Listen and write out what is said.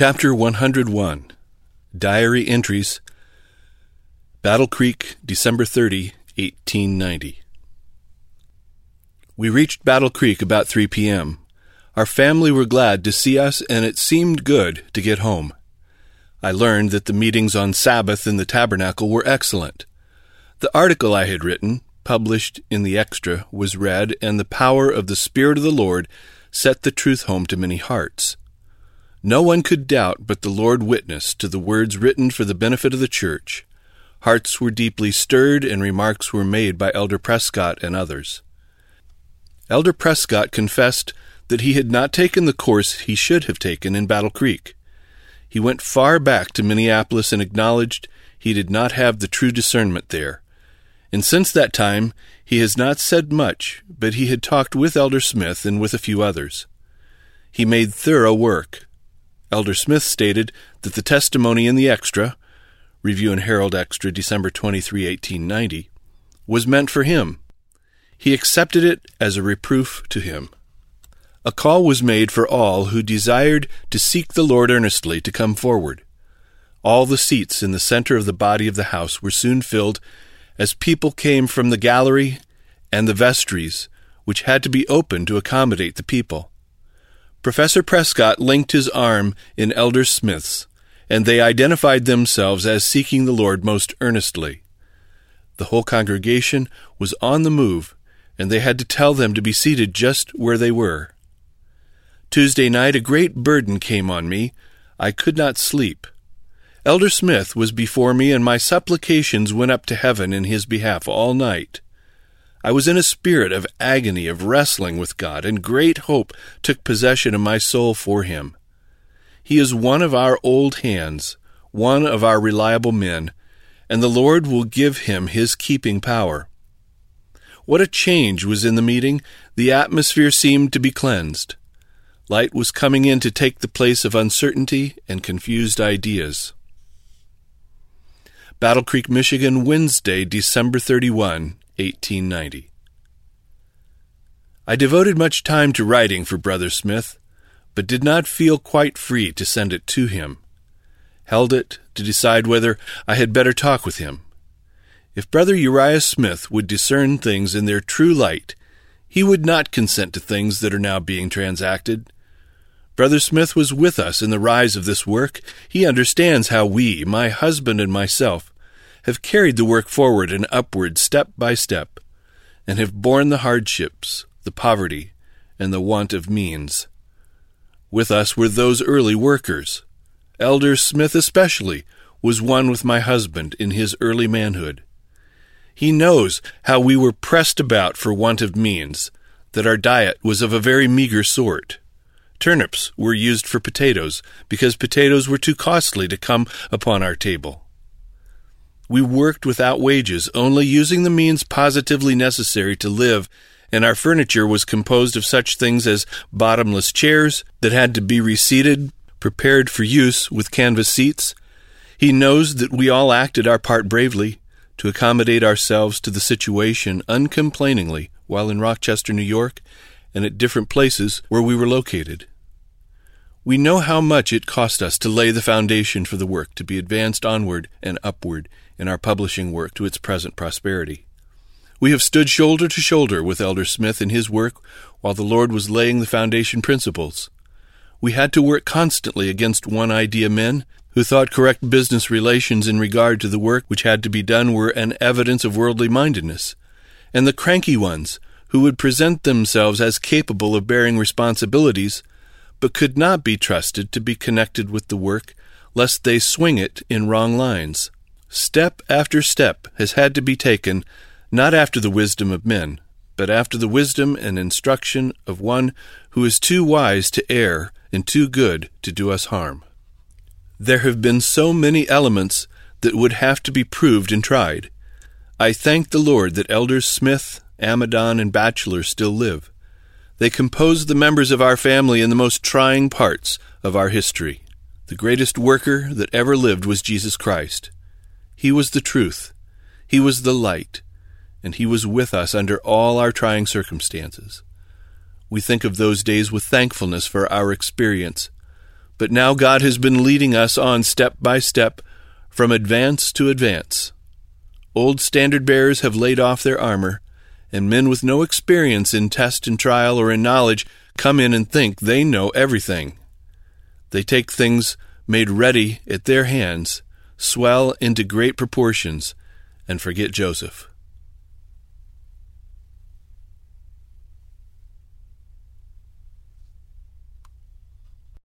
Chapter 101, Diary Entries, Battle Creek, December 30, 1890. We reached Battle Creek about 3 p.m. Our family were glad to see us, and it seemed good to get home. I learned that the meetings on Sabbath in the Tabernacle were excellent. The article I had written, published in the Extra, was read, and the power of the Spirit of the Lord set the truth home to many hearts. No one could doubt but the Lord witnessed to the words written for the benefit of the church. Hearts were deeply stirred, and remarks were made by Elder Prescott and others. Elder Prescott confessed that he had not taken the course he should have taken in Battle Creek. He went far back to Minneapolis and acknowledged he did not have the true discernment there. And since that time, he has not said much, but he had talked with Elder Smith and with a few others. He made thorough work. Elder Smith stated that the testimony in the Extra, Review and Herald Extra, December 23, 1890, was meant for him. He accepted it as a reproof to him. A call was made for all who desired to seek the Lord earnestly to come forward. All the seats in the center of the body of the house were soon filled as people came from the gallery and the vestries, which had to be opened to accommodate the people. Professor Prescott linked his arm in Elder Smith's, and they identified themselves as seeking the Lord most earnestly. The whole congregation was on the move, and they had to tell them to be seated just where they were. Tuesday night a great burden came on me. I could not sleep. Elder Smith was before me, and my supplications went up to heaven in his behalf all night. I was in a spirit of agony, of wrestling with God, and great hope took possession of my soul for him. He is one of our old hands, one of our reliable men, and the Lord will give him his keeping power. What a change was in the meeting! The atmosphere seemed to be cleansed. Light was coming in to take the place of uncertainty and confused ideas. Battle Creek, Michigan, Wednesday, December 31, 1890. I devoted much time to writing for Brother Smith, but did not feel quite free to send it to him. Held it to decide whether I had better talk with him. If Brother Uriah Smith would discern things in their true light, he would not consent to things that are now being transacted. Brother Smith was with us in the rise of this work. He understands how we, my husband and myself, have carried the work forward and upward step by step, and have borne the hardships, the poverty, and the want of means. With us were those early workers. Elder Smith especially was one with my husband in his early manhood. He knows how we were pressed about for want of means, that our diet was of a very meager sort. Turnips were used for potatoes, because potatoes were too costly to come upon our table. We worked without wages, only using the means positively necessary to live, and our furniture was composed of such things as bottomless chairs that had to be reseated, prepared for use with canvas seats. He knows that we all acted our part bravely to accommodate ourselves to the situation uncomplainingly while in Rochester, New York, and at different places where we were located. We know how much it cost us to lay the foundation for the work to be advanced onward and upward in our publishing work to its present prosperity. We have stood shoulder to shoulder with Elder Smith in his work while the Lord was laying the foundation principles. We had to work constantly against one-idea men who thought correct business relations in regard to the work which had to be done were an evidence of worldly mindedness, and the cranky ones who would present themselves as capable of bearing responsibilities but could not be trusted to be connected with the work lest they swing it in wrong lines. Step after step has had to be taken, not after the wisdom of men, but after the wisdom and instruction of one who is too wise to err and too good to do us harm. There have been so many elements that would have to be proved and tried. I thank the Lord that Elders Smith, Amadon, and Batchelor still live. They compose the members of our family in the most trying parts of our history. The greatest worker that ever lived was Jesus Christ. He was the truth. He was the light. And he was with us under all our trying circumstances. We think of those days with thankfulness for our experience, But now God has been leading us on step by step, from advance to advance. Old standard-bearers have laid off their armor, and men with no experience in test and trial or in knowledge come in and think they know everything. They take things made ready at their hands, swell into great proportions, and forget Joseph.